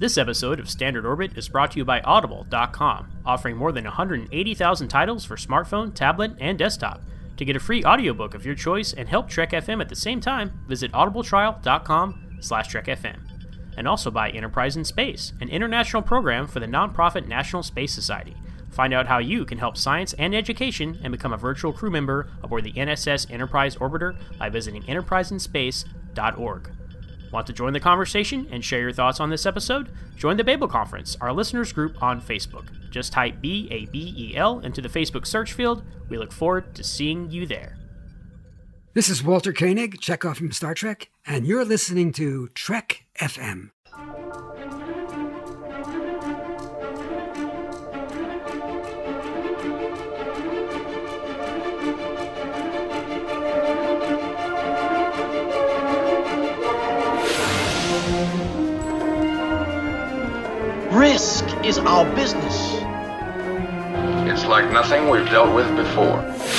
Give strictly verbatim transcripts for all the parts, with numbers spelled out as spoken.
This episode of Standard Orbit is brought to you by Audible dot com, offering more than one hundred eighty thousand titles for smartphone, tablet, and desktop. To get a free audiobook of your choice and help Trek F M at the same time, visit audibletrial dot com slash Trek F M. And also by Enterprise in Space, an international program for the nonprofit National Space Society. Find out how you can help science and education and become a virtual crew member aboard the N S S Enterprise Orbiter by visiting enterprise in space dot org. Want to join the conversation and share your thoughts on this episode? Join the Babel Conference, our listeners group on Facebook. Just type B A B E L into the Facebook search field. We look forward to seeing you there. This is Walter Koenig, Chekhov from Star Trek, and you're listening to Trek F M. Risk is our business. It's like nothing we've dealt with before.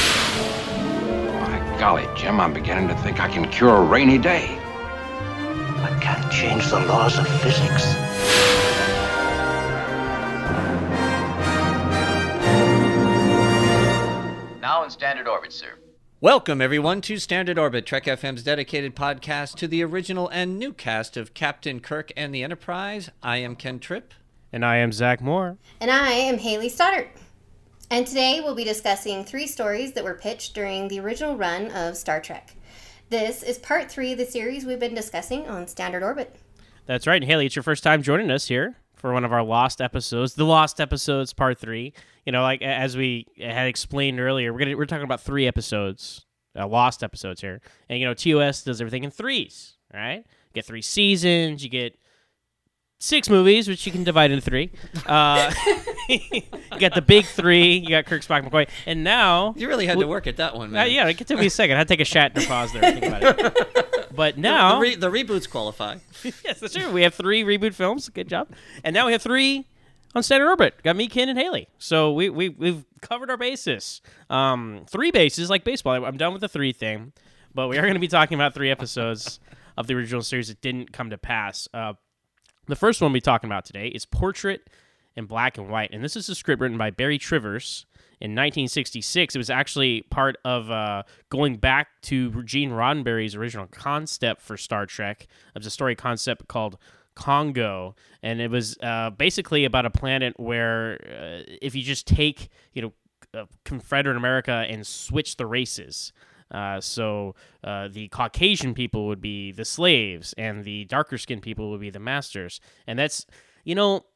By golly, Jim, I'm beginning to think I can cure a rainy day. I can't change the laws of physics. Now in Standard Orbit, sir. Welcome, everyone, to Standard Orbit, Trek F M's dedicated podcast to the original and new cast of Captain Kirk and the Enterprise. I am Ken Tripp. And I am Zach Moore. And I am Haley Stoddart. And today we'll be discussing three stories that were pitched during the original run of Star Trek. This is part three of the series we've been discussing on Standard Orbit. That's right. And Haley, it's your first time joining us here for one of our Lost episodes. The Lost episodes, part three. You know, like as we had explained earlier, we're gonna we're talking about three episodes, uh, Lost episodes here. And, you know, T O S does everything in threes, right? You get three seasons, you get six movies, which you can divide into three. Uh, you got the big three. You got Kirk, Spock, McCoy. And now... You really had to work at that one, man. Uh, yeah, it took me a second. I had to take a Shatner pause there. Think about it. But now... The, re- the reboots qualify. Yes, that's true. We have three reboot films. Good job. And now we have three on Standard Orbit. Got me, Ken, and Haley. So we, we, we've covered our bases. Um, three bases, like baseball. I'm done with the three thing. But we are going to be talking about three episodes of the original series that didn't come to pass. Uh, The first one we'll be talking about today is Portrait in Black and White, and this is a script written by Barry Trivers in nineteen sixty-six. It was actually part of uh, going back to Gene Roddenberry's original concept for Star Trek. It was a story concept called Congo, and it was uh, basically about a planet where uh, if you just take, you know, uh, Confederate America and switch the races. Uh, so uh, the Caucasian people would be the slaves, and the darker-skinned people would be the masters. And that's, you know,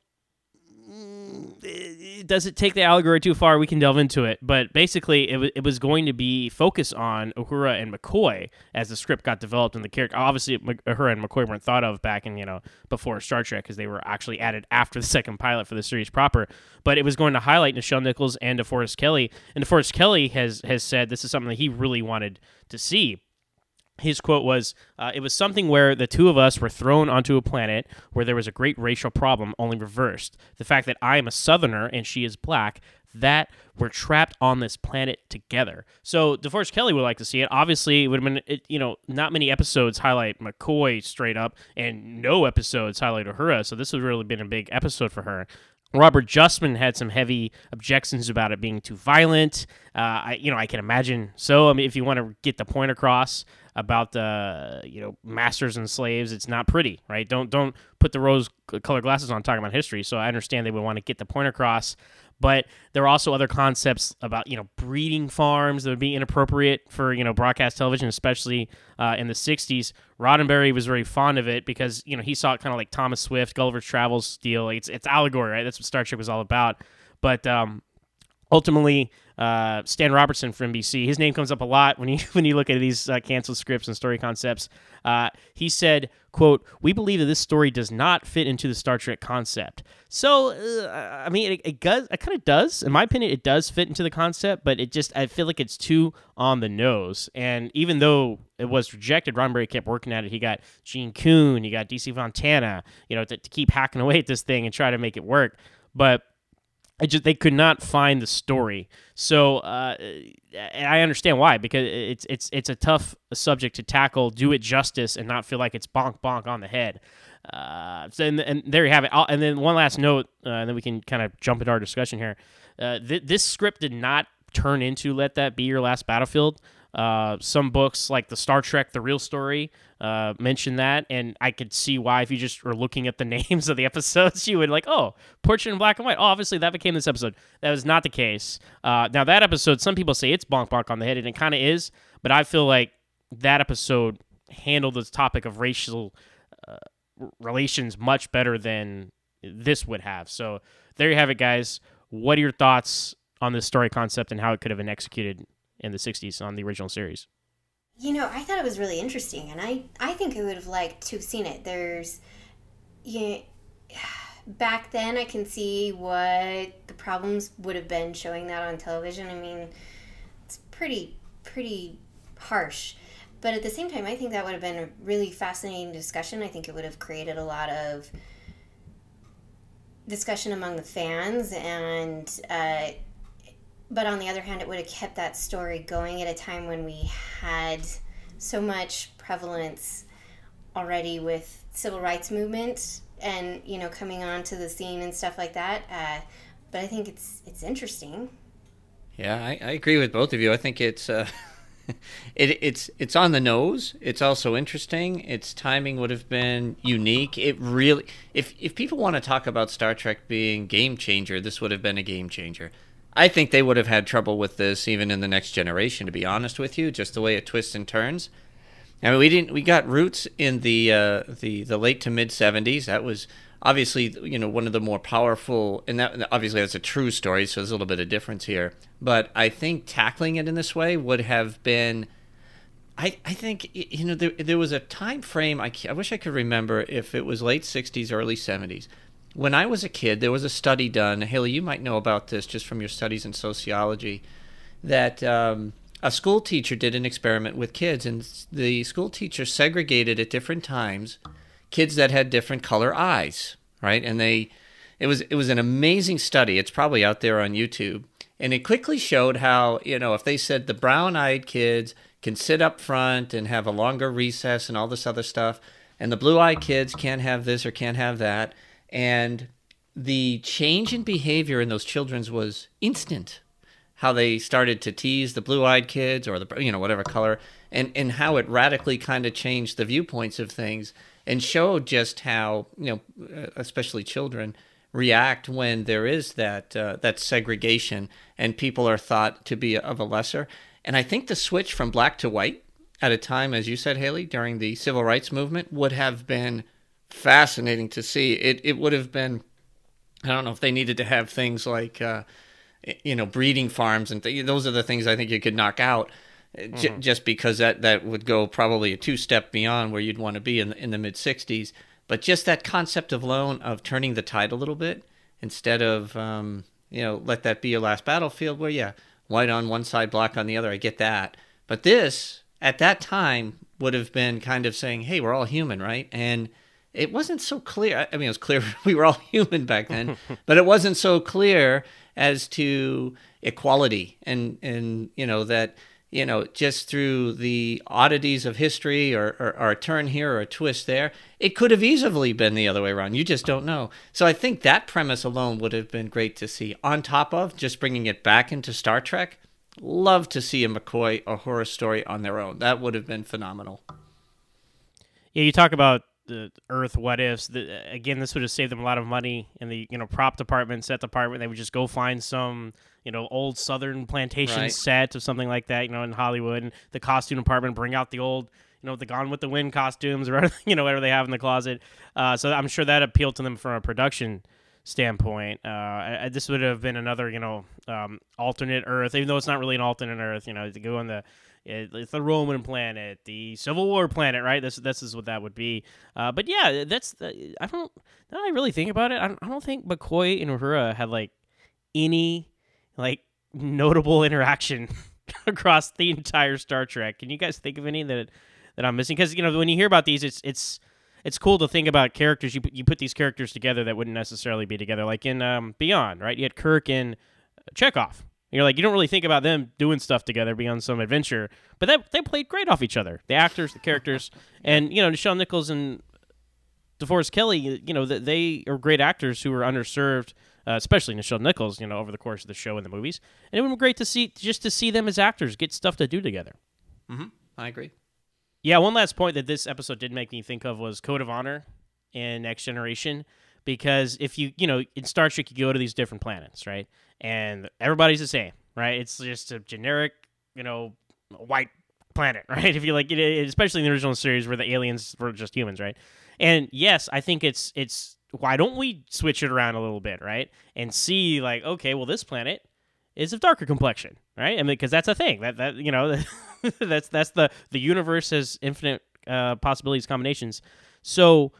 does it take the allegory too far? We can delve into it. But basically, it, w- it was going to be focused on Uhura and McCoy as the script got developed, and the character. Obviously, Uhura and McCoy weren't thought of back in, you know, before Star Trek, because they were actually added after the second pilot for the series proper. But it was going to highlight Nichelle Nichols and DeForest Kelley. And DeForest Kelley has has said this is something that he really wanted to see. His quote was, uh, it was something where the two of us were thrown onto a planet where there was a great racial problem, only reversed. The fact that I am a Southerner and she is black, that we're trapped on this planet together. So DeForest Kelley would like to see it. Obviously, it would have been, it, you know, not many episodes highlight McCoy straight up, and no episodes highlight Uhura, so this would really been a big episode for her. Robert Justman had some heavy objections about it being too violent. Uh, I, you know, I can imagine. So, I mean, if you want to get the point across about the, you know, masters and slaves, it's not pretty, right? Don't don't put the rose-colored glasses on talking about history. So I understand they would want to get the point across. But there are also other concepts about, you know, breeding farms that would be inappropriate for, you know, broadcast television, especially uh, in the sixties. Roddenberry was very fond of it because, you know, he saw it kind of like Thomas Swift, Gulliver's Travels deal. Like it's, it's allegory, right? That's what Star Trek was all about. But um, ultimately, uh, Stan Robertson from N B C, his name comes up a lot when you when you look at these uh, canceled scripts and story concepts. Uh, he said, quote, "We believe that this story does not fit into the Star Trek concept." So, uh, I mean, it, it does. It kind of does. In my opinion, it does fit into the concept, but it just, I feel like it's too on the nose. And even though it was rejected, Roddenberry kept working at it. He got Gene Kuhn, he got D C Fontana, you know, to, to keep hacking away at this thing and try to make it work. But I just they could not find the story. So, uh, and I understand why, because it's it's it's a tough subject to tackle, do it justice, and not feel like it's bonk bonk on the head. Uh, so and, and there you have it. I'll, and then one last note, uh, and then we can kind of jump into our discussion here. Uh, th- this script did not turn into Let That Be Your Last Battlefield. Uh, some books like the Star Trek The Real Story uh, mention that, and I could see why if you just were looking at the names of the episodes, you would like, oh, Portrait in Black and White. Oh, obviously that became this episode. That was not the case. Uh, now that episode, some people say it's bonk bonk on the head, and it kind of is, but I feel like that episode handled this topic of racial uh, relations much better than this would have. So there you have it, guys. What are your thoughts on this story concept and how it could have been executed in the sixties on the original series? You know, I thought it was really interesting, and I, I think I would have liked to have seen it. There's, you know, back then I can see what the problems would have been showing that on television. I mean, it's pretty, pretty harsh. But at the same time, I think that would have been a really fascinating discussion. I think it would have created a lot of discussion among the fans, and uh, but on the other hand, it would have kept that story going at a time when we had so much prevalence already with civil rights movement and, you know, coming onto the scene and stuff like that. Uh, but I think it's it's interesting. Yeah, I, I agree with both of you. I think it's uh, it, it's it's on the nose. It's also interesting. Its timing would have been unique. It really, if if people want to talk about Star Trek being game changer, this would have been a game changer. I think they would have had trouble with this even in the next generation, to be honest with you, just the way it twists and turns. I mean, we didn't we got roots in the uh, the the late to mid seventies. That was obviously, you know, one of the more powerful, and that obviously that's a true story, so there's a little bit of difference here. But I think tackling it in this way would have been, I I think, you know, there there was a time frame, I, I wish I could remember if it was late sixties, early seventies. When I was a kid, there was a study done, Haley, you might know about this just from your studies in sociology, that um, a school teacher did an experiment with kids, and the school teacher segregated at different times kids that had different color eyes, right? And they, it was it was an amazing study. It's probably out there on YouTube, and it quickly showed how, you know, if they said the brown-eyed kids can sit up front and have a longer recess and all this other stuff, and the blue-eyed kids can't have this or can't have that, and the change in behavior in those children was instant. How they started to tease the blue-eyed kids or the, you know, whatever color, and, and how it radically kind of changed the viewpoints of things and showed just how, you know, especially children react when there is that uh, that segregation and people are thought to be of a lesser. And I think the switch from black to white at a time, as you said, Haley, during the civil rights movement would have been fascinating to see. It it would have been, I don't know if they needed to have things like, uh, you know, breeding farms and th- those are the things I think you could knock out, mm-hmm. j- just because that, that would go probably a two-step beyond where you'd want to be in the, in the mid-sixties. But just that concept of alone of turning the tide a little bit instead of, um, you know, let that be your last battlefield where, yeah, white on one side, black on the other, I get that. But this, at that time, would have been kind of saying, hey, we're all human, right? And it wasn't so clear. I mean, it was clear we were all human back then, but it wasn't so clear as to equality and, and you know, that, you know, just through the oddities of history or, or, or a turn here or a twist there, it could have easily been the other way around. You just don't know. So I think that premise alone would have been great to see. On top of just bringing it back into Star Trek, love to see a McCoy or horror story on their own. That would have been phenomenal. Yeah, you talk about the Earth what ifs. The, again, this would have saved them a lot of money in the, you know, prop department, set department. They would just go find some, you know, old Southern plantation Right. set or something like that, you know, in Hollywood. And the costume department bring out the old, you know, the Gone with the Wind costumes or whatever, you know, whatever they have in the closet. Uh, so I'm sure that appealed to them from a production standpoint. Uh, I, I, this would have been another, you know, um, alternate Earth, even though it's not really an alternate Earth. You know, to go on the it, it's the Roman planet, the Civil War planet, right? This this is what that would be. Uh, but yeah, that's the, I don't. Now I really think about it, I don't, I don't think McCoy and Uhura had like any like notable interaction across the entire Star Trek. Can you guys think of any that that I'm missing? Because you know when you hear about these, it's it's it's cool to think about characters. You you put these characters together that wouldn't necessarily be together, like in um, Beyond, right? You had Kirk and Chekhov. You're like, you don't really think about them doing stuff together beyond some adventure, but that they played great off each other. The actors, the characters, and you know, Nichelle Nichols and DeForest Kelley, you know, they are great actors who were underserved, uh, especially Nichelle Nichols, you know, over the course of the show and the movies. And it would be great to see, just to see them as actors get stuff to do together. Mm-hmm. I agree. Yeah, one last point that this episode did make me think of was Code of Honor in Next Generation. Because if you, you know, in Star Trek, you go to these different planets, right? And everybody's the same, right? It's just a generic, you know, white planet, right? If you like, it, especially in the original series where the aliens were just humans, right? And yes, I think it's, it's, why don't we switch it around a little bit, right? And see, like, okay, well, this planet is of darker complexion, right? I mean, because that's a thing that that you know, that's that's the the universe has infinite uh, possibilities, combinations. So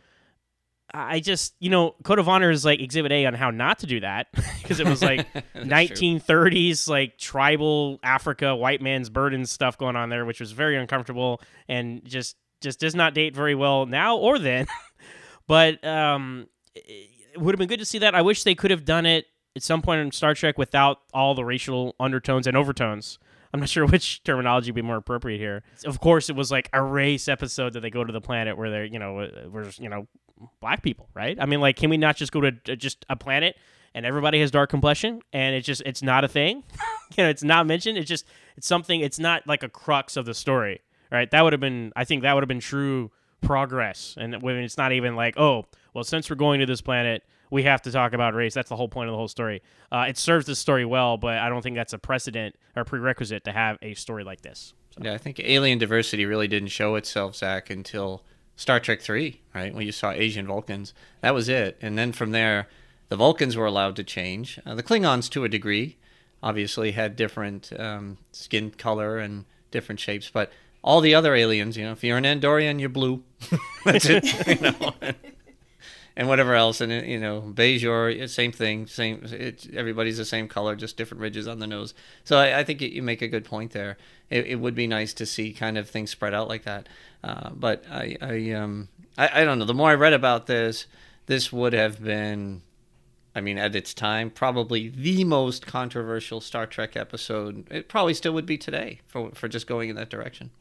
I just, you know, Code of Honor is like Exhibit A on how not to do that, because it was like nineteen thirties, like tribal Africa, white man's burden stuff going on there, which was very uncomfortable and just just does not date very well now or then. But um, it would have been good to see that. I wish they could have done it at some point in Star Trek without all the racial undertones and overtones. I'm not sure which terminology would be more appropriate here. Of course, it was like a race episode that they go to the planet where they're, you know, where, you know, black people, right? I mean, like, can we not just go to just a planet and everybody has dark complexion and it's just, it's not a thing? You know, it's not mentioned. It's just, it's something, it's not like a crux of the story, right? That would have been, I think that would have been true progress. And when it's not even like, oh, well, since we're going to this planet, we have to talk about race. That's the whole point of the whole story. Uh, it serves the story well, but I don't think that's a precedent or prerequisite to have a story like this. So. Yeah, I think alien diversity really didn't show itself, Zach, until Star Trek three, right? When you saw Asian Vulcans. That was it. And then from there, the Vulcans were allowed to change. Uh, the Klingons, to a degree, obviously had different um, skin color and different shapes, but all the other aliens, you know, if you're an Andorian, you're blue. That's it, you know. And whatever else, and you know, Bajor, same thing, same. It, everybody's the same color, just different ridges on the nose. So I, I think you make a good point there. It, it would be nice to see kind of things spread out like that. Uh, but I, I, um, I, I don't know. The more I read about this, this would have been, I mean, at its time, probably the most controversial Star Trek episode. It probably still would be today for for just going in that direction.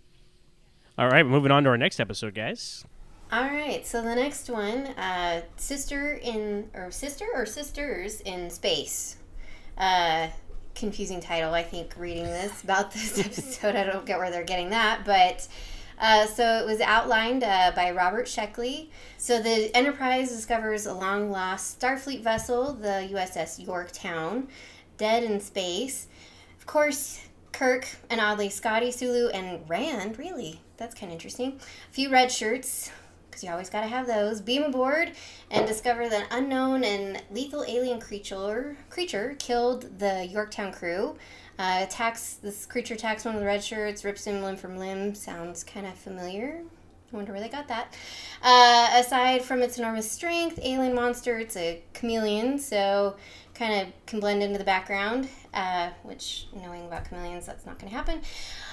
All right, moving on to our next episode, guys. All right, so the next one, uh, sister in or sister or sisters in space. Uh, confusing title, I think, reading this about this episode. I don't get where they're getting that, but uh, so it was outlined uh, by Robert Sheckley. So the Enterprise discovers a long lost Starfleet vessel, the U S S Yorktown, dead in space. Of course, Kirk and oddly Scotty, Sulu, and Rand. Really, that's kind of interesting. A few red shirts. Because you always got to have those, beam aboard and discover that an unknown and lethal alien creature creature killed the Yorktown crew. Uh, attacks This creature attacks one of the red shirts, rips him limb from limb. Sounds kind of familiar. I wonder where they got that. Uh, aside from its enormous strength, alien monster, it's a chameleon, so kind of can blend into the background, uh, which, knowing about chameleons, that's not going to happen.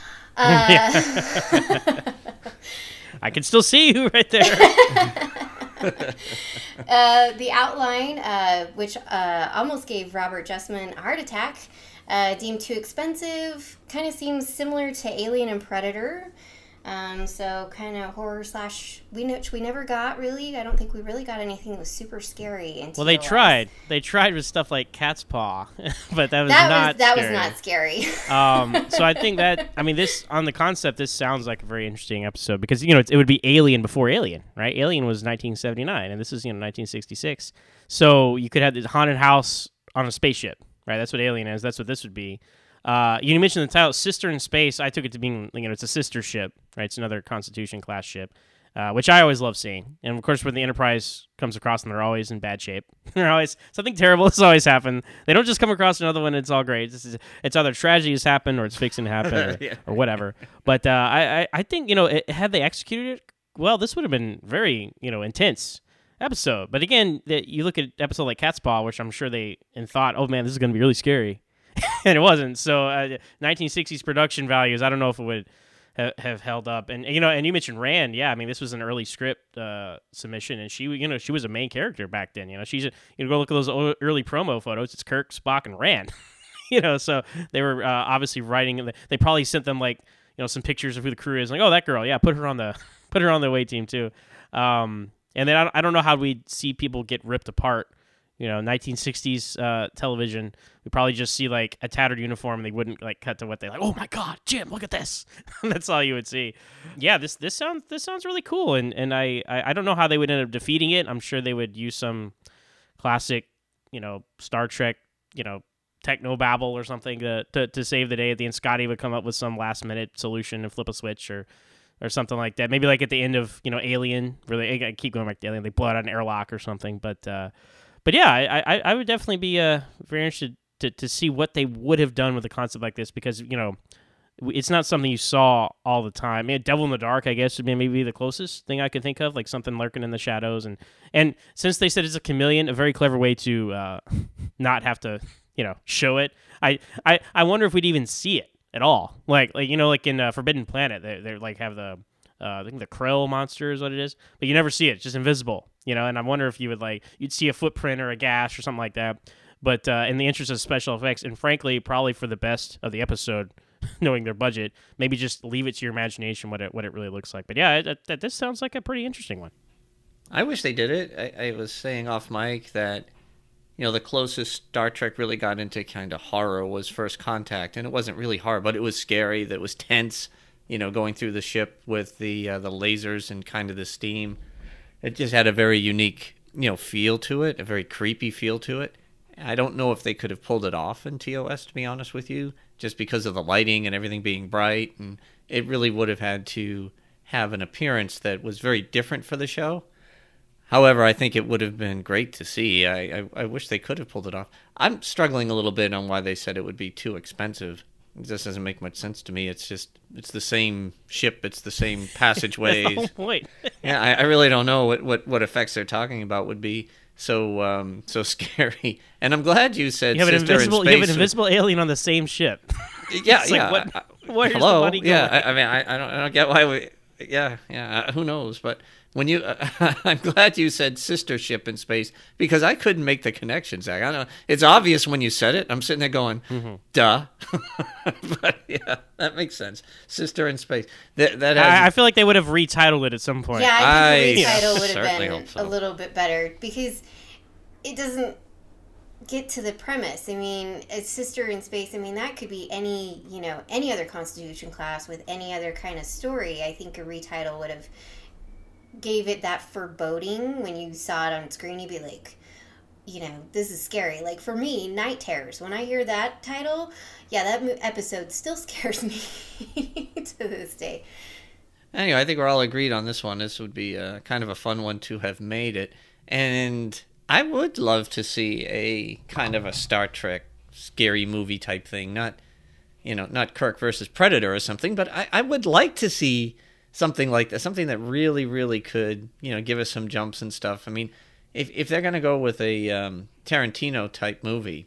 Uh, I can still see you right there. uh, the outline, uh, which uh, almost gave Robert Justman a heart attack, uh, deemed too expensive, kind of seems similar to Alien and Predator. Um, so kind of horror slash, we which we never got really. I don't think we really got anything that was super scary. Until well, they tried. They tried with stuff like Cat's Paw, but that was that not. Was, that scary. was not scary. um, so I think that I mean this on the concept. This sounds like a very interesting episode because you know it, it would be Alien before Alien, right? Alien was nineteen seventy-nine, and this is you know nineteen sixty-six. So you could have this haunted house on a spaceship, right? That's what Alien is. That's what this would be. Uh, you mentioned the title "Sister in Space." I took it to mean, you know, it's a sister ship, right? It's another Constitution class ship, uh, which I always love seeing. And of course, when the Enterprise comes across them, they're always in bad shape. They're always something terrible has always happened. They don't just come across another one; it's all great. This is it's either tragedy has happened or it's fixing to happen or, yeah. or whatever. But uh, I, I, I think you know, it, had they executed it well, this would have been very you know intense episode. But again, the, you look at an episode like Cat's Paw, which I'm sure they and thought, oh man, this is going to be really scary. And it wasn't. So uh, nineteen sixties production values, I don't know if it would ha- have held up. And you know, and you mentioned Rand. Yeah, I mean, this was an early script uh, submission, and she, you know, she was a main character back then. You know, she's a, you know, go look at those early promo photos. It's Kirk, Spock, and Rand. You know, so they were uh, obviously writing. They probably sent them like you know some pictures of who the crew is. Like, oh, that girl, yeah, put her on the put her on the away team too. Um, And then I don't, I don't know how we'd see people get ripped apart. You know, nineteen sixties uh, television, we probably just see like a tattered uniform. And they wouldn't like cut to what they like. Oh my God, Jim, look at this. That's all you would see. Yeah, this this sounds this sounds really cool. And and I, I I don't know how they would end up defeating it. I'm sure they would use some classic, you know, Star Trek, you know, techno babble or something to, to to save the day. At the end, Scotty would come up with some last minute solution and flip a switch or. Or something like that. Maybe like at the end of, you know, Alien, where they I keep going back to Alien, they blow out an airlock or something. But uh, but yeah, I, I, I would definitely be uh, very interested to, to see what they would have done with a concept like this, because, you know, it's not something you saw all the time. I mean, Devil in the Dark, I guess, would be maybe the closest thing I could think of, like something lurking in the shadows. And, and since they said it's a chameleon, a very clever way to uh, not have to, you know, show it. I, I, I wonder if we'd even see it at all. Like, like you know, like in uh, Forbidden Planet, they they like have the uh, I think the Krell monster is what it is, but you never see it. It's just invisible, you know. And I wonder if you would like you'd see a footprint or a gash or something like that. But uh, in the interest of special effects, and frankly, probably for the best of the episode, knowing their budget, maybe just leave it to your imagination what it what it really looks like. But yeah, it, it, this sounds like a pretty interesting one. I wish they did it. I, I was saying off mic that, you know, the closest Star Trek really got into kind of horror was First Contact, and it wasn't really horror, but it was scary. That was tense, you know, going through the ship with the uh, the lasers and kind of the steam. It just had a very unique, you know, feel to it, a very creepy feel to it. I don't know if they could have pulled it off in T O S, to be honest with you, just because of the lighting and everything being bright, and it really would have had to have an appearance that was very different for the show. However, I think it would have been great to see. I, I, I wish they could have pulled it off. I'm struggling a little bit on why they said it would be too expensive. It just doesn't make much sense to me. It's just, it's the same ship. It's the same passageways. That's the whole point. Yeah, I, I really don't know what, what, what effects they're talking about would be so um, so scary. And I'm glad you said you have an Sister invisible, in Space. You have an invisible alien on the same ship. Yeah, it's yeah. Like, what, where's Hello? the money going? Yeah, I, I mean, I, I don't I don't get why we... Yeah, yeah, uh, who knows? But when you, uh, I'm glad you said sister ship in space, because I couldn't make the connection, Zach. I don't know. It's obvious when you said it. I'm sitting there going, mm-hmm. duh. But yeah, that makes sense. Sister in space. That, that has, I, I feel like they would have retitled it at some point. Yeah, I think the I retitle would have certainly been hope so. a little bit better, because it doesn't get to the premise. I mean, a sister in space, I mean, that could be any, you know, any other Constitution class with any other kind of story. I think a retitle would have gave it that foreboding. When you saw it on screen, you'd be like, you know, this is scary. Like for me, Night Terrors, when I hear that title, yeah, that episode still scares me to this day. Anyway, I think we're all agreed on this one. This would be a, kind of a fun one to have made it. And I would love to see a kind of a Star Trek scary movie type thing. Not, you know, not Kirk versus Predator or something, but I, I would like to see something like that. Something that really, really could, you know, give us some jumps and stuff. I mean, if if they're going to go with a um, Tarantino type movie,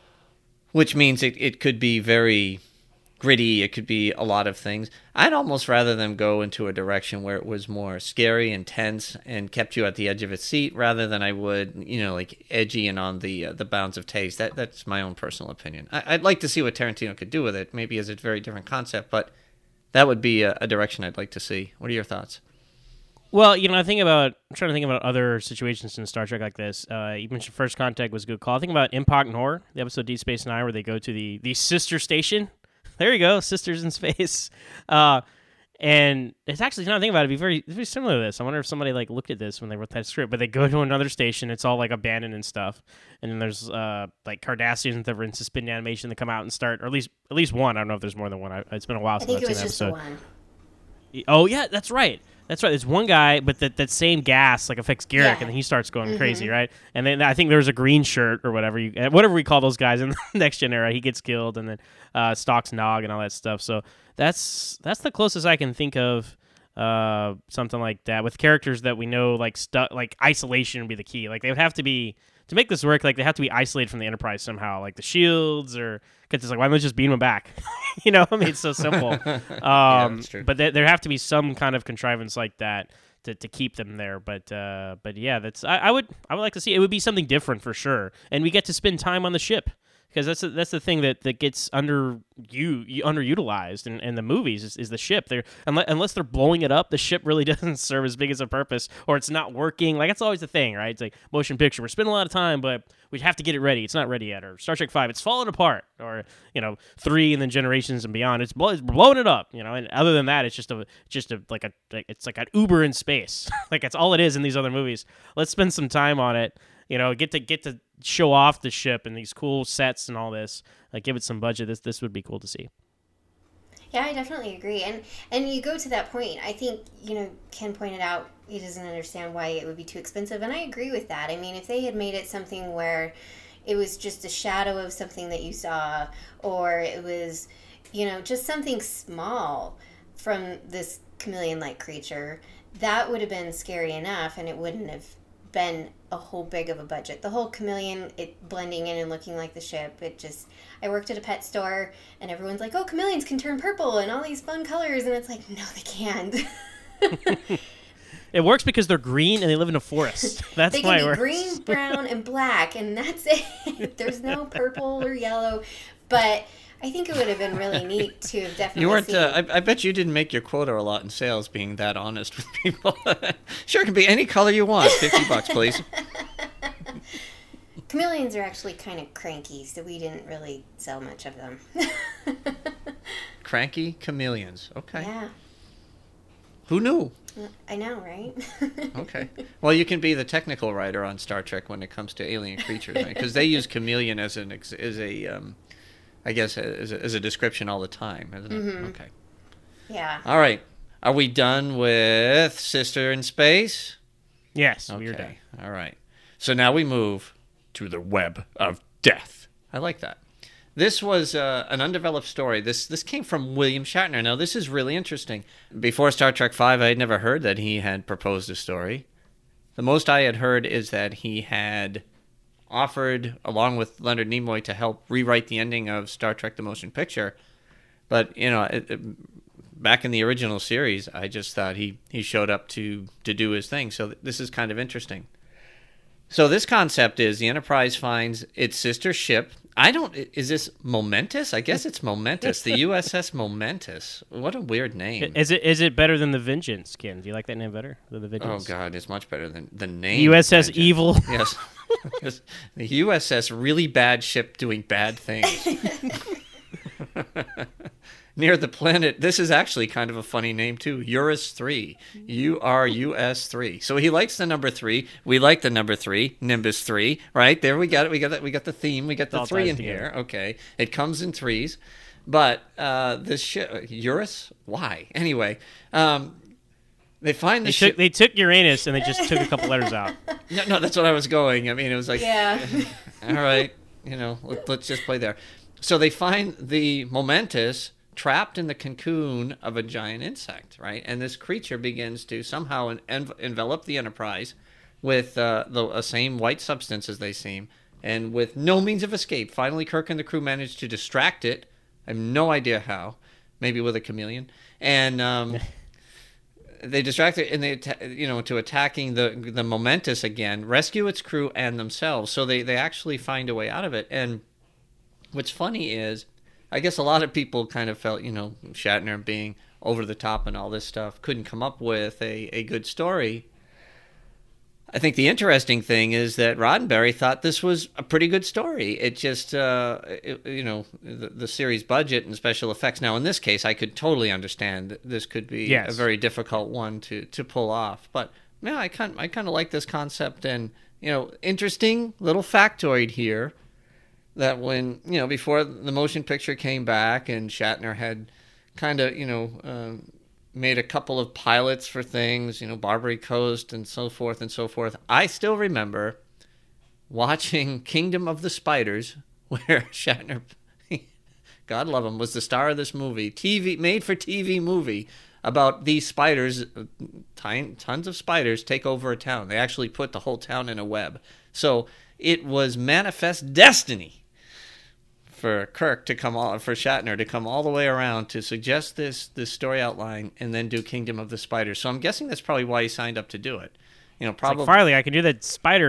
which means it, it could be very gritty, it could be a lot of things, I'd almost rather them go into a direction where it was more scary and tense and kept you at the edge of its seat, rather than I would, you know, like edgy and on the uh, the bounds of taste. That That's my own personal opinion. I, I'd like to see what Tarantino could do with it, maybe as a very different concept, but that would be a, a direction I'd like to see. What are your thoughts? Well, you know, I think about, I'm trying to think about other situations in Star Trek like this. Uh, you mentioned First Contact was a good call. I think about Impact Nor, the episode Deep Space Nine, where they go to the, the sister station. There you go, Sisters in Space. Uh, and it's actually, now I think about it, it'd be very, very similar to this. I wonder if somebody like looked at this when they wrote that script, but they go to another station, it's all like abandoned and stuff. And then there's uh, like Cardassians that were in suspended animation that come out and start, or at least at least one. I don't know if there's more than one. I, it's been a while I since think I've it was seen just that the episode. one. Oh, yeah, that's right. That's right. There's one guy, but that, that same gas like affects Garrick, Yeah. and then he starts going Mm-hmm. crazy, right? And then I think there's a green shirt or whatever you, whatever we call those guys in the Next Gen era. He gets killed, and then uh, stalks Nog and all that stuff. So that's that's the closest I can think of uh, something like that with characters that we know like stu- like isolation would be the key. Like they would have to be to make this work. Like they have to be isolated from the Enterprise somehow, like the shields or. Because it's like, why don't we just beam them back? You know, I mean, it's so simple. Um, Yeah, that's true. But there, there have to be some kind of contrivance like that to, to keep them there. But uh, but yeah, that's I, I would I would like to see. It would be something different for sure, and we get to spend time on the ship. because that's the, that's the thing that, that gets under you, you underutilized in, in the movies is, is the ship. They're unless, unless they're blowing it up, the ship really doesn't serve as big as a purpose, or it's not working. Like that's always the thing, right? It's like motion picture. We're spending a lot of time, but we have to get it ready. It's not ready yet. Or Star Trek Five, it's falling apart. Or you know, three and then Generations and Beyond, it's, blow, it's blowing it up. You know, and other than that, it's just a just a like a it's like an Uber in space. Like that's all it is in these other movies. Let's spend some time on it. You know, get to get to show off the ship and these cool sets and all this. Like, give it some budget. This this would be cool to see. Yeah, I definitely agree. And and you go to that point. I think, you know, Ken pointed out he doesn't understand why it would be too expensive. And I agree with that. I mean, if they had made it something where it was just a shadow of something that you saw, or it was, you know, just something small from this chameleon-like creature, that would have been scary enough, and it wouldn't have been a whole big of a budget. The whole chameleon, it blending in and looking like the ship, it just, I worked at a pet store and everyone's like, oh, chameleons can turn purple and all these fun colors, and it's like, no, they can't. It works because they're green and they live in a forest. That's they why can it be works. green, brown, and black, and that's it. There's no purple or yellow, but I think it would have been really neat to have definitely You weren't. seen. Uh, I, I bet you didn't make your quota a lot in sales, being that honest with people. Sure, it can be any color you want. Fifty bucks, please. Chameleons are actually kind of cranky, so we didn't really sell much of them. Cranky chameleons. Okay. Yeah, Who knew? I know, right? Okay. Well, you can be the technical writer on Star Trek when it comes to alien creatures, right? Because they use chameleon as an ex- as a, um, I guess, as a, as a description all the time, isn't it? Mm-hmm. Okay. Yeah. All right. Are we done with Sister in Space? Yes, Okay. we're done. All right. So now we move to the Web of Death. I like that. This was uh, an undeveloped story. This this came from William Shatner. Now, this is really interesting. Before Star Trek Five, I had never heard that he had proposed a story. The most I had heard is that he had offered, along with Leonard Nimoy, to help rewrite the ending of Star Trek The Motion Picture. But, you know, it, it, back in the original series, I just thought he, he showed up to, to do his thing. So th- this is kind of interesting. So this concept is the Enterprise finds its sister ship. I don't... Is this Momentous? I guess it's Momentous. The U S S Momentous. What a weird name. Is it is it better than the Vengeance, Ken? Do you like that name better than the Oh, Vengeance? God, it's much better than the name. U S S Vengeance. Evil. Yes. Yes. The U S S really bad ship doing bad things. Near the planet, this is actually kind of a funny name too, Urus three. U R U S three. So he likes the number three. We like the number three, Nimbus three, right? There we got it. We got it. We got the theme. We got the All three ties in together. here. Okay. It comes in threes. But uh, this ship, Urus? Why? Anyway, um, they find the They ship. took, they took Uranus and they just took a couple letters out. No, no, that's what I was going. I mean, it was like, Yeah. all right, you know, let, let's just play there. So they find the Momentous trapped in the cocoon of a giant insect, right? And this creature begins to somehow en- en- envelop the Enterprise with uh, the uh, same white substance as they seem, and with no means of escape. Finally, Kirk and the crew manage to distract it. I have no idea how. Maybe with a chameleon. And um, they distract it, and they, atta- you know, to attacking the the Momentous again, rescue its crew and themselves. So they they actually find a way out of it. And what's funny is, I guess a lot of people kind of felt, you know, Shatner being over the top and all this stuff, couldn't come up with a, a good story. I think the interesting thing is that Roddenberry thought this was a pretty good story. It just, uh, it, you know, the, the series budget and special effects. Now, in this case, I could totally understand that this could be Yes. a very difficult one to, to pull off. But, yeah, I kind, I kind of like this concept. And, you know, interesting little factoid here. That when, you know, before the motion picture came back and Shatner had kind of, you know, um, made a couple of pilots for things, you know, Barbary Coast and so forth and so forth, I still remember watching Kingdom of the Spiders, where Shatner, God love him, was the star of this movie, T V, made for T V movie about these spiders, ton- tons of spiders take over a town. They actually put the whole town in a web. So it was manifest destiny for Kirk to come all, for Shatner to come all the way around to suggest this this story outline and then do Kingdom of the Spiders. So I'm guessing that's probably why he signed up to do it. You know, It's probably like, Farley, I can do that spider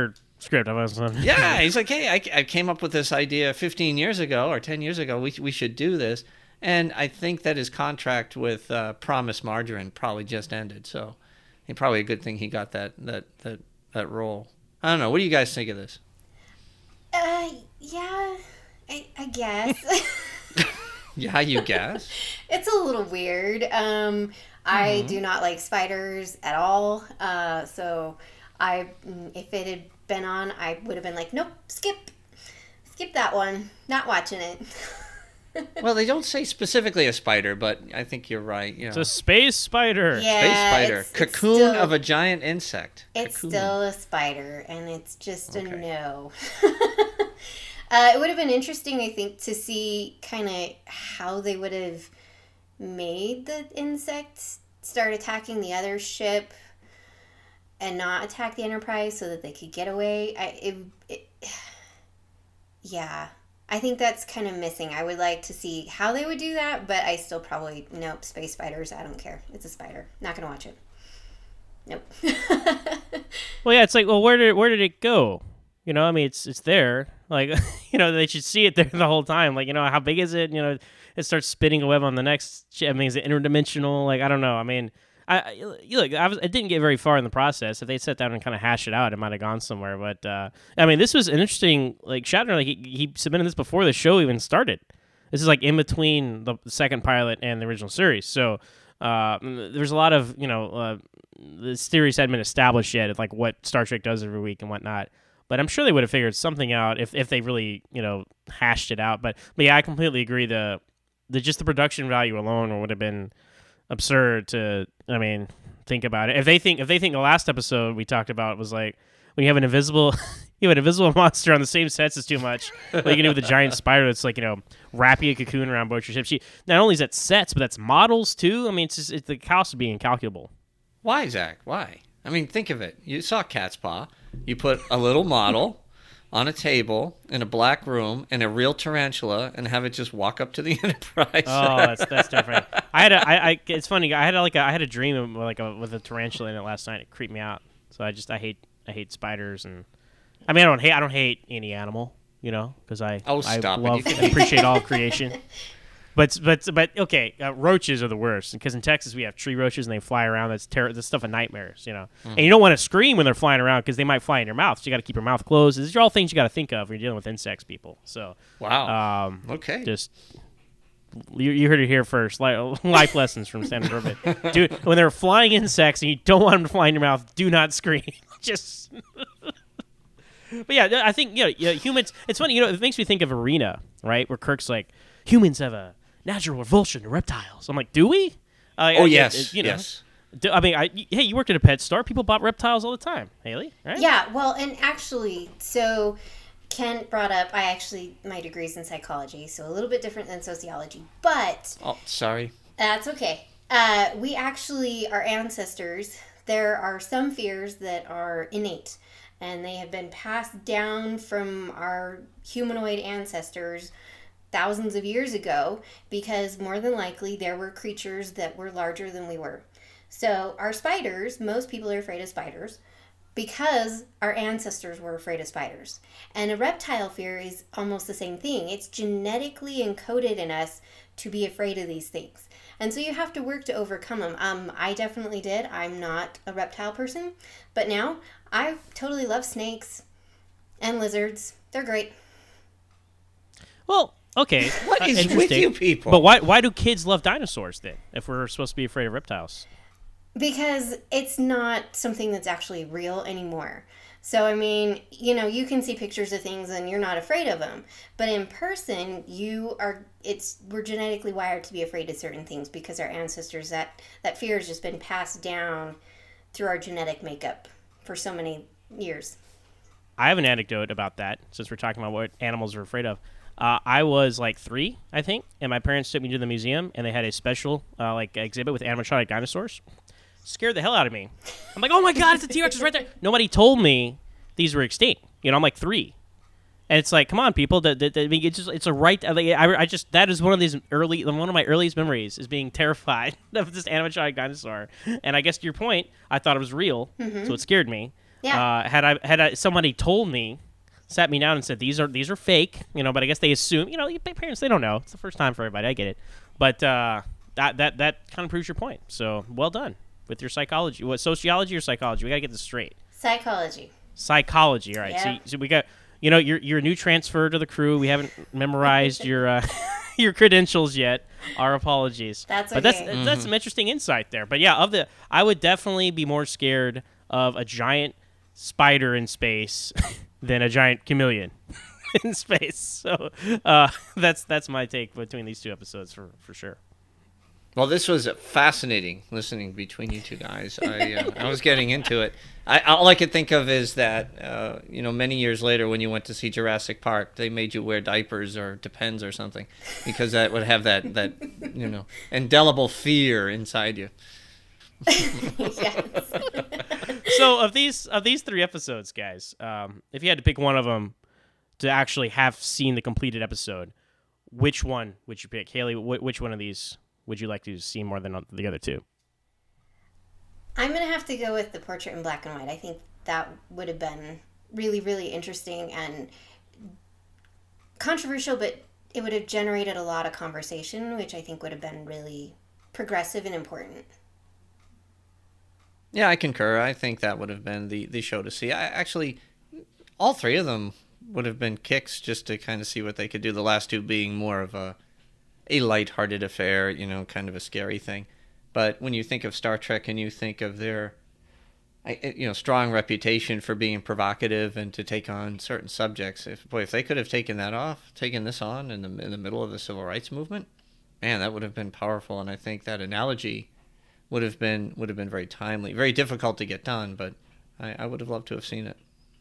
script. I was, uh, Yeah, he's like, hey, I, I came up with this idea fifteen years ago or ten years ago. We we should do this. And I think that his contract with uh, Promise Margarine probably just ended. So, it's probably a good thing he got that that that that role. I don't know. What do you guys think of this? Uh, yeah, I, I guess. Yeah, you guess. It's a little weird. Um, I do not like spiders at all. Uh, so I, if it had been on, I would have been like, nope, skip, skip that one. Not watching it. Well, they don't say specifically a spider, but I think you're right. You know. It's a space spider. Yeah, Space spider. it's- it's Cocoon still- of a giant insect. It's Cocoon. still a spider, and it's just a Okay. no. uh, it would have been interesting, I think, to see kind of how they would have made the insects start attacking the other ship and not attack the Enterprise so that they could get away. I, it, it, yeah, I think that's kind of missing. I would like to see how they would do that, but I still probably, nope, space spiders, I don't care. It's a spider. Not going to watch it. Nope. Well, yeah, it's like, well, where did where did it go? You know, I mean, it's it's there. Like, you know, they should see it there the whole time. Like, you know, how big is it? You know, it starts spinning a web on the next. Sh- I mean, is it interdimensional? Like, I don't know. I mean, I, I you look, I was, I didn't get very far in the process. If they sat down and kind of hash it out, it might have gone somewhere. But uh, I mean, this was an interesting. Like Shatner, like he, he submitted this before the show even started. This is like in between the second pilot and the original series. So uh, there's a lot of you know. Uh, this theories hadn't been established yet, like what Star Trek does every week and whatnot. But I'm sure they would have figured something out if, if they really, you know, hashed it out. But but yeah, I completely agree. The the just the production value alone would have been absurd to. I mean, think about it. If they think if they think the last episode we talked about was like when you have an invisible you have an invisible monster on the same sets is too much. What you can do with a giant spider that's like you know wrapping a cocoon around both your ships. She not only is that sets, but that's models too. I mean, it's just it's, the cost would be incalculable. Why, Zach? Why? I mean, think of it. You saw Cat's Paw. You put a little model on a table in a black room and a real tarantula and have it just walk up to the Enterprise. Oh, that's that's different. I had a, I, I, it's funny. I had a, like a, I had a dream of like a, with a tarantula in it last night. It creeped me out. So I just, I hate, I hate spiders, and I mean, I don't hate, I don't hate any animal, you know, because I, Oh, I stop it. love You and appreciate all of creation. But but but okay, uh, roaches are the worst because in Texas we have tree roaches and they fly around. That's terror. This stuff of nightmares, you know. Mm. And you don't want to scream when they're flying around because they might fly in your mouth. So you got to keep your mouth closed. These are all things you got to think of when you're dealing with insects, people. So Wow. um, Okay. just you, you heard it here first. Life, life lessons from Standard Orbit. Dude, when they're flying insects and you don't want them to fly in your mouth, do not scream. Just. But yeah, I think you know, yeah, humans. It's funny, you know. It makes me think of Arena, right? Where Kirk's like, humans have a natural revulsion to reptiles. I'm like, do we? Uh, oh I- yes, it- you know, yes. do- I mean, I, hey, you worked at a pet store. People bought reptiles all the time, Haley, right? Yeah, well, and actually, so Kent brought up, I actually, my degree's in psychology, so a little bit different than sociology, but Oh, sorry. that's okay. Uh, we actually, our ancestors, there are some fears that are innate, and they have been passed down from our humanoid ancestors thousands of years ago, because more than likely there were creatures that were larger than we were. So our spiders, most people are afraid of spiders because our ancestors were afraid of spiders. And a reptile fear is almost the same thing. It's genetically encoded in us to be afraid of these things. And so you have to work to overcome them. Um, I definitely did. I'm not a reptile person, but now I totally love snakes and lizards. They're great. Well, okay. What uh, is with interesting. you people? But why why do kids love dinosaurs then? If we're supposed to be afraid of reptiles? Because it's not something that's actually real anymore. So, I mean, you know, you can see pictures of things and you're not afraid of them. But in person, you are, it's, we're genetically wired to be afraid of certain things because our ancestors, that, that fear has just been passed down through our genetic makeup for so many years. I have an anecdote about that since we're talking about what animals are afraid of. Uh, I was like three, I think, and my parents took me to the museum, and they had a special uh, like exhibit with animatronic dinosaurs. Scared the hell out of me. I'm like, oh my god, it's a T-Rex, it's right there. Nobody told me these were extinct. You know, I'm like three, and it's like, come on, people. That, that, that, I mean, it's just it's a right. Like, I, I just that is one of these early, one of my earliest memories is being terrified of this animatronic dinosaur. And I guess to your point, I thought it was real, Mm-hmm. so it scared me. Yeah. Uh, had I had I, somebody told me, sat me down and said these are these are fake, you know, but I guess they assume, you know, parents they don't know. It's the first time for everybody. I get it, but uh, that that that kind of proves your point. So well done with your psychology. What, sociology or psychology? We gotta get this straight. Psychology. Psychology. All right. Yeah. So, so we got, you know, you're you're a new transfer to the crew. We haven't memorized your uh, your credentials yet. Our apologies. That's okay. But that's Mm-hmm. that's some interesting insight there. But yeah, of the I would definitely be more scared of a giant spider in space than a giant chameleon in space. So uh, that's that's my take between these two episodes for for sure. Well, this was fascinating listening between you two guys. I uh, I was getting into it. I, all I could think of is that uh, you know, many years later when you went to see Jurassic Park, they made you wear diapers or Depends or something because that would have that that you know, indelible fear inside you. Yes. So of these of these three episodes, guys, um, if you had to pick one of them to actually have seen the completed episode, which one would you pick? Haley, wh- which one of these would you like to see more than the other two? I'm going to have to go with the portrait in black and white. I think that would have been really, really interesting and controversial, but it would have generated a lot of conversation, which I think would have been really progressive and important. Yeah, I concur. I think that would have been the, the show to see. I actually, all three of them would have been kicks just to kind of see what they could do. The last two being more of a a lighthearted affair, you know, kind of a scary thing. But when you think of Star Trek and you think of their, you know, strong reputation for being provocative and to take on certain subjects, if boy, if they could have taken that off, taken this on in the in the middle of the civil rights movement, man, that would have been powerful. And I think that analogy would have been would have been very timely, very difficult to get done, but I, I would have loved to have seen it.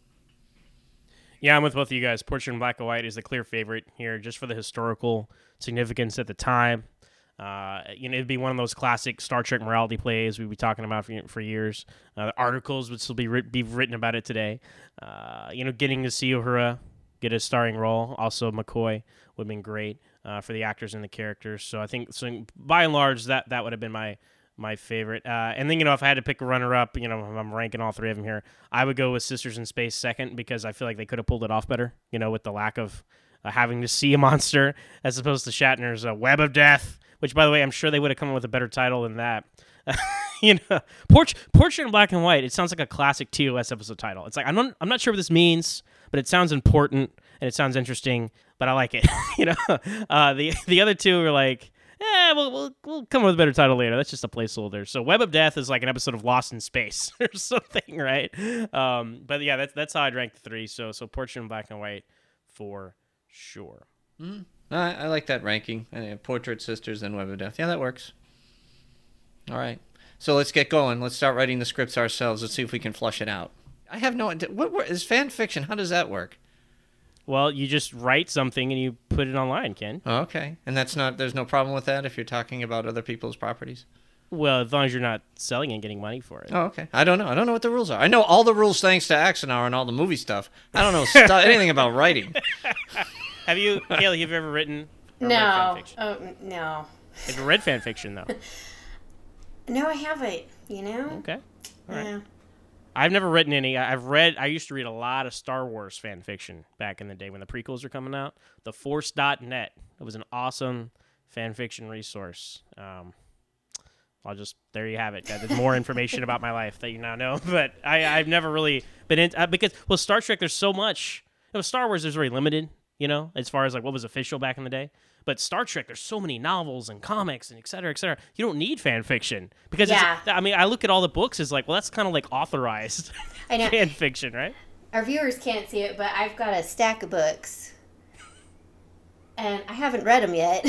Yeah, I'm with both of you guys. Portrait in Black and White is the clear favorite here, just for the historical significance at the time. Uh, you know, it'd be one of those classic Star Trek morality plays we'd be talking about for, for years. Uh, the articles would still be writ- be written about it today. Uh, you know, getting to see Uhura get a starring role, also McCoy, would have been great uh, for the actors and the characters. So I think, so by and large, that that would have been my my favorite. Uh, and then, you know, if I had to pick a runner-up, you know, if I'm ranking all three of them here, I would go with Sisters in Space second because I feel like they could have pulled it off better, you know, with the lack of uh, having to see a monster as opposed to Shatner's uh, Web of Death, which, by the way, I'm sure they would have come up with a better title than that. you know, Portrait, Portrait in Black and White, it sounds like a classic T O S episode title. It's like, I'm not, I'm not sure what this means, but it sounds important and it sounds interesting, but I like it. you know, uh, the the other two are like, yeah, we'll, we'll we'll come up with a better title later. That's just a placeholder. So Web of Death is like an episode of Lost in Space or something, right? Um, but yeah, that's that's how I'd rank the three. So so Portrait in Black and White for sure. Mm. I, I like that ranking. Uh, Portrait, Sisters, and Web of Death. Yeah, that works. All right. So let's get going. Let's start writing the scripts ourselves. Let's see if we can flush it out. I have no idea. What, what is fan fiction? How does that work? Well, you just write something and you put it online, Ken. Oh, okay. And that's not, there's no problem with that if you're talking about other people's properties? Well, as long as you're not selling and getting money for it. Oh, okay. I don't know. I don't know what the rules are. I know all the rules thanks to Axanar and all the movie stuff. I don't know st- anything about writing. Have you, Haley, have you ever written or No. read fan fiction? Oh, no. Have you read fan fiction, though? No, I haven't, you know? Okay. All right. Yeah. I've never written any. I- I've read, I used to read a lot of Star Wars fan fiction back in the day when the prequels were coming out. The Force dot net. It was an awesome fan fiction resource. Um, I'll just, there you have it. There's more information about my life that you now know. But I, I've never really been in, uh, because, well, Star Trek, there's so much. You know, Star Wars is very limited, you know, as far as like what was official back in the day. But Star Trek, there's so many novels and comics and et cetera, et cetera. You don't need fan fiction because Yeah. it's, I mean, I look at all the books as like, well, that's kind of like authorized I know. fan fiction, right? Our viewers can't see it, but I've got a stack of books. And I haven't read them yet.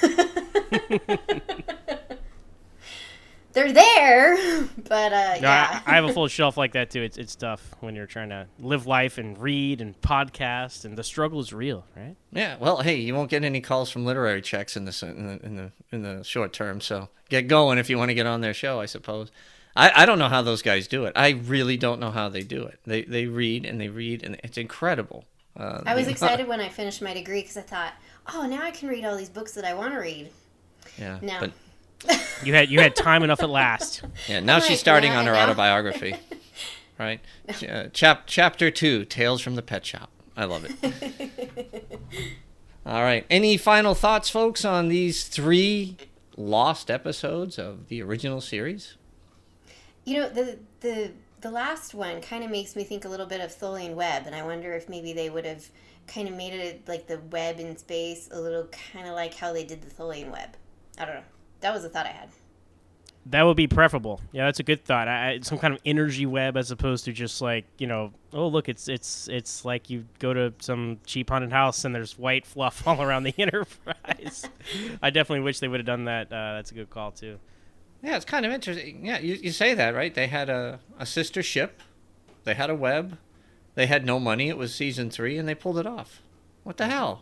They're there, but uh, No, yeah. I, I have a full shelf like that too. It's it's tough when you're trying to live life and read and podcast, and the struggle is real, right? Yeah, well, hey, you won't get any calls from literary checks in the in the in the, in the short term. So get going if you want to get on their show, I suppose. I, I don't know how those guys do it. I really don't know how they do it. They they read and they read, and it's incredible. Uh, I was the- excited when I finished my degree because I thought, oh, now I can read all these books that I want to read. Yeah, No. but You had you had time enough at last. yeah, now I'm she's like, starting yeah, on I her know. autobiography. right? uh, chap chapter two, Tales from the Pet Shop. I love it. All right. Any final thoughts, folks, on these three lost episodes of the original series? You know, the the the last one kind of makes me think a little bit of Tholian Web, and I wonder if maybe they would have kind of made it like the web in space a little kind of like how they did the Tholian Web. I don't know. That was a thought I had. That would be preferable. Yeah, that's a good thought. I, some kind of energy web as opposed to just like, you know, oh, look, it's it's it's like you go to some cheap haunted house and there's white fluff all around the Enterprise. I definitely wish they would have done that. Uh, that's a good call, too. Yeah, it's kind of interesting. Yeah, you, you say that, right? They had a, a sister ship. They had a web. They had no money. It was season three, and they pulled it off. What the hell?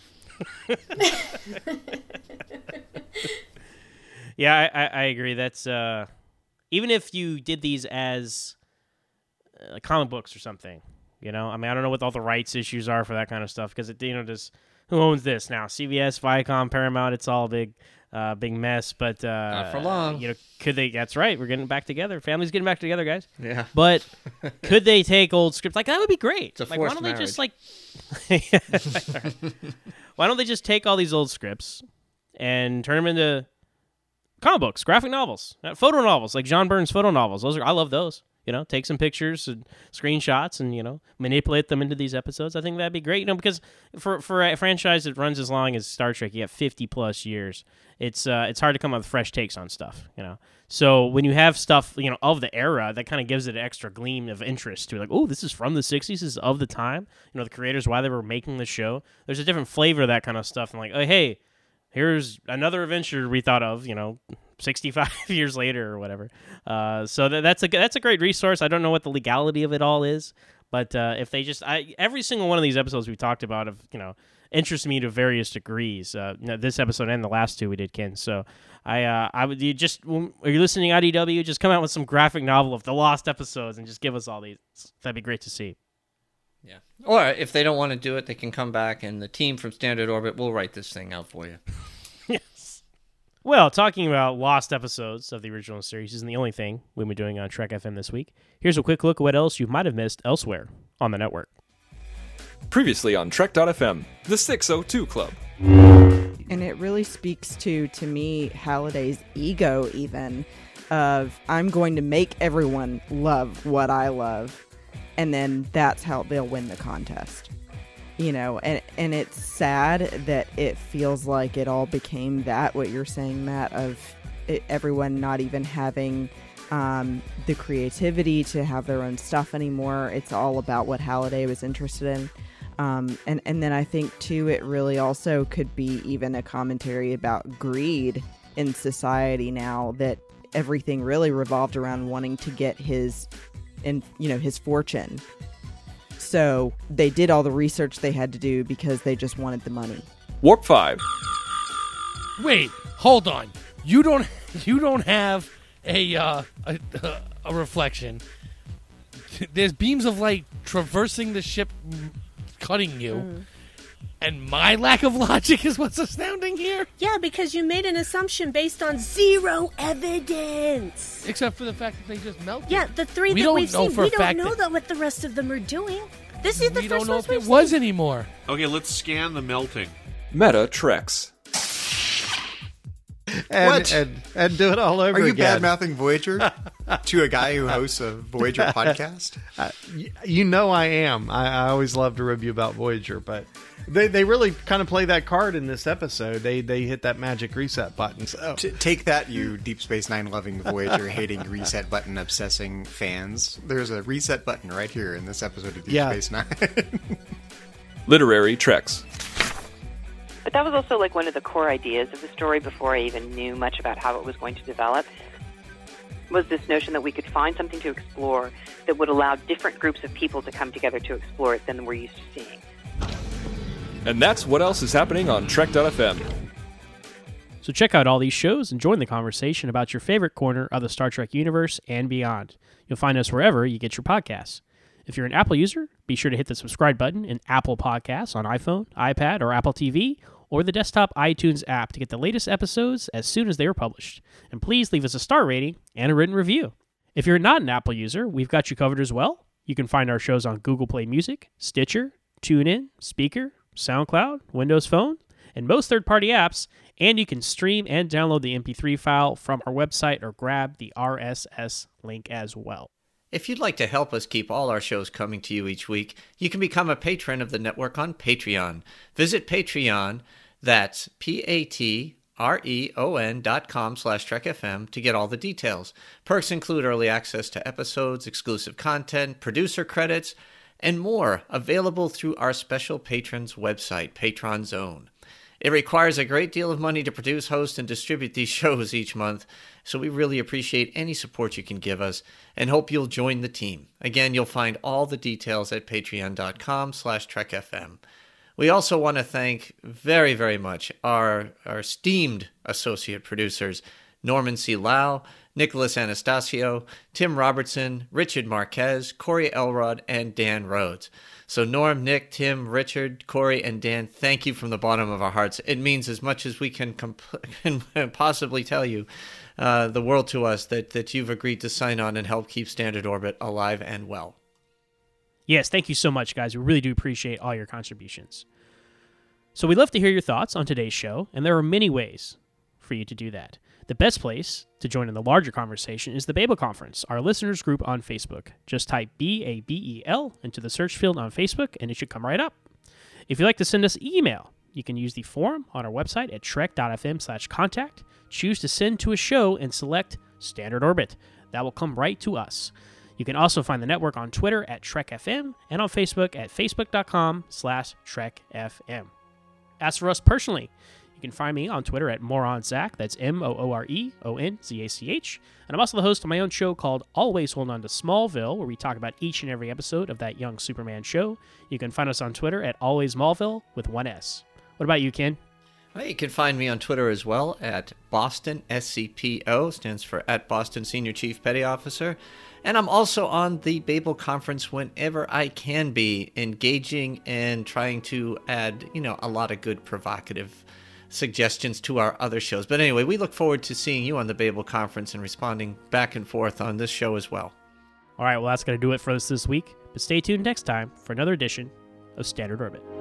Yeah, I, I, I agree. That's uh, even if you did these as uh, comic books or something, you know. I mean, I don't know what all the rights issues are for that kind of stuff because it, you know, just who owns this now? C B S, Viacom, Paramount. It's all a big, uh, big mess. But uh, not for long. You know, could they? That's right. We're getting back together. Family's getting back together, guys. Yeah. But could they take old scripts? Like that would be great. It's a like why don't forced they just like? Why don't they just take all these old scripts and turn them into comic books, graphic novels, uh, photo novels, like John Byrne's photo novels. Those are I love those. You know, take some pictures and screenshots and, you know, manipulate them into these episodes. I think that'd be great. You know, because for for a franchise that runs as long as Star Trek, you have fifty plus years. It's uh, it's hard to come up with fresh takes on stuff, you know. So when you have stuff, you know, of the era, that kind of gives it an extra gleam of interest to like, oh, this is from the sixties, this is of the time. You know, the creators, why they were making the show. There's a different flavor of that kind of stuff. And like, oh, hey, here's another adventure we thought of, you know, sixty-five years later or whatever. Uh, so th- that's a that's a great resource. I don't know what the legality of it all is, but uh, if they just I, every single one of these episodes we talked about have, you know, interests me to various degrees. Uh, you know, this episode and the last two we did, Ken. So I uh, I would you just are you listening I D W? Just come out with some graphic novel of the lost episodes and just give us all these. That'd be great to see. Yeah. Or if they don't want to do it, they can come back and the team from Standard Orbit will write this thing out for you. Yes. Well, talking about lost episodes of the original series isn't the only thing we've been doing on Trek F M this week. Here's a quick look at what else you might have missed elsewhere on the network. Previously on Trek dot F M, the six oh two Club. And it really speaks to, to me, Halliday's ego even, of I'm going to make everyone love what I love, and then that's how they'll win the contest. You know, and and it's sad that it feels like it all became that, what you're saying, Matt, of it, everyone not even having um, the creativity to have their own stuff anymore. It's all about what Halliday was interested in. Um, and, and then I think, too, it really also could be even a commentary about greed in society now, that everything really revolved around wanting to get his, and you know, his fortune. So they did all the research they had to do because they just wanted the money. Warp five. Wait, hold on. You don't you don't have a uh, a, a reflection. There's beams of light traversing the ship, cutting you. Mm. And my lack of logic is what's astounding here? Yeah, because you made an assumption based on zero evidence. Except for the fact that they just melted. Yeah, the three we that don't we've know seen, for we a don't fact know that, that what the rest of them are doing. This is the we first don't know ones if it we've was seen. anymore. Okay, let's scan the melting. Meta Treks. And, what? And, and do it all over again. Are you bad-mouthing Voyager to a guy who hosts a Voyager podcast? Uh, you know I am. I, I always love to review about Voyager, but they they really kind of play that card in this episode. They they hit that magic reset button. So T- take that, you Deep Space Nine loving Voyager hating reset button obsessing fans. There's a reset button right here in this episode of Deep yeah. Space Nine. Literary Treks. But that was also like one of the core ideas of the story before I even knew much about how it was going to develop, was this notion that we could find something to explore that would allow different groups of people to come together to explore it than we're used to seeing. And that's what else is happening on Trek dot F M. So check out all these shows and join the conversation about your favorite corner of the Star Trek universe and beyond. You'll find us wherever you get your podcasts. If you're an Apple user, be sure to hit the subscribe button in Apple Podcasts on iPhone, iPad, or Apple T V, or the desktop iTunes app to get the latest episodes as soon as they are published. And please leave us a star rating and a written review. If you're not an Apple user, we've got you covered as well. You can find our shows on Google Play Music, Stitcher, TuneIn, Speaker, SoundCloud, Windows Phone, and most third-party apps, and you can stream and download the M P three file from our website or grab the R S S link as well. If you'd like to help us keep all our shows coming to you each week, you can become a patron of the network on Patreon. Visit Patreon, that's P-A-T-R-E-O-N dot com slash Trek F M to get all the details. Perks include early access to episodes, exclusive content, producer credits, and more available through our special patrons website, Patron Zone. It requires a great deal of money to produce, host, and distribute these shows each month, so we really appreciate any support you can give us and hope you'll join the team. Again, you'll find all the details at patreon.com slash trekfm. We also want to thank very, very much our, our esteemed associate producers, Norman C. Lau, Nicholas Anastasio, Tim Robertson, Richard Marquez, Corey Elrod, and Dan Rhodes. So Norm, Nick, Tim, Richard, Corey, and Dan, thank you from the bottom of our hearts. It means as much as we can, comp- can possibly tell you, uh, the world to us, that, that you've agreed to sign on and help keep Standard Orbit alive and well. Yes, thank you so much, guys. We really do appreciate all your contributions. So we'd love to hear your thoughts on today's show, and there are many ways for you to do that. The best place to join in the larger conversation is the Babel Conference, our listeners group on Facebook. Just type B A B E L into the search field on Facebook, and it should come right up. If you'd like to send us email, you can use the form on our website at trek.fm slash contact. Choose to send to a show and select Standard Orbit. That will come right to us. You can also find the network on Twitter at TrekFM and on Facebook at facebook.com slash TrekFM. As for us personally, you can find me on Twitter at MoronZach, that's M O O R E O N Z A C H, and I'm also the host of my own show called Always Hold On to Smallville, where we talk about each and every episode of that young Superman show. You can find us on Twitter at Always Smallville with one S. What about you, Ken? Well, you can find me on Twitter as well at Boston S C P O, stands for at Boston Senior Chief Petty Officer. And I'm also on the Babel Conference whenever I can be, engaging and trying to add, you know, a lot of good provocative suggestions to our other shows. But anyway, we look forward to seeing you on the Babel Conference and responding back and forth on this show as well. All right, well, that's going to do it for us this week. But stay tuned next time for another edition of Standard Orbit.